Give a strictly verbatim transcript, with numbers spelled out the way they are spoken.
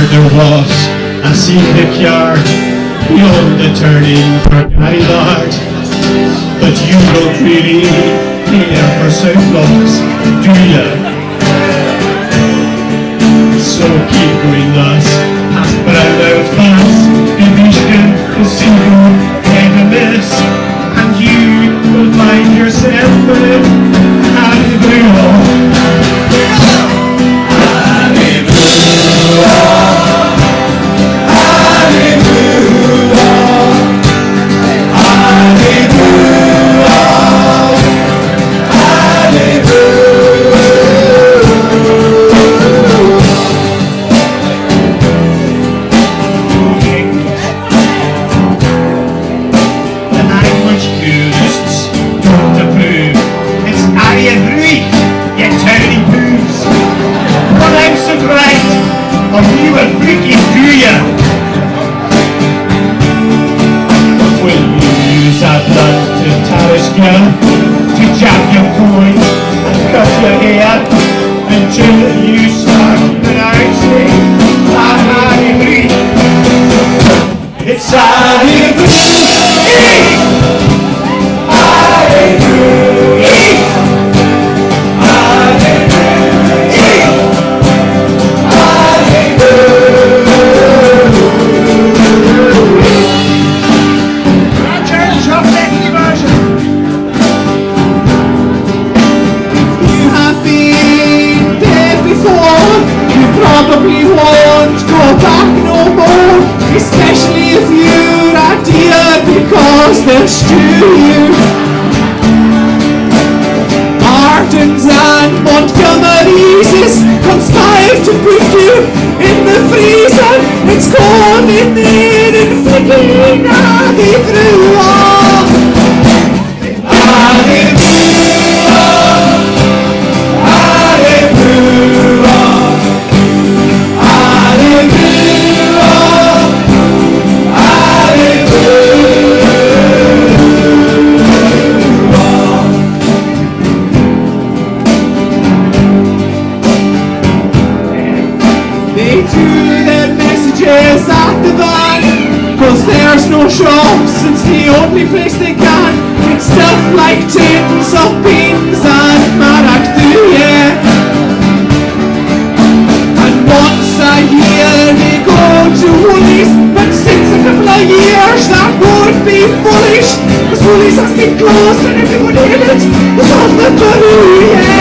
there was a scenic yard beyond the turning for Gaylord. But you don't really care for Southlocks, do you? So keep going thus, past Brownlow Pass, Division, the single, head a miss, and you will find yourself with Harry Blue. To jab your coin and cut your hair until you start pronouncing Harry Blue. It's Harry Blue. Harry Blue. Harry probably won't go back no more, especially if you're a dear, because they'll stew you. Martins and Montgomerys conspire to put you in the freezer. It's cold in there and flicking Harry through. Harry cause there's no shops, it's the only place they can. It's stuff like tins of beans and marach do, yeah. And once a year they go to Woolies, but since a couple of years that would be foolish, cause Woolies has been closed and everybody in it is on the Peru, yeah.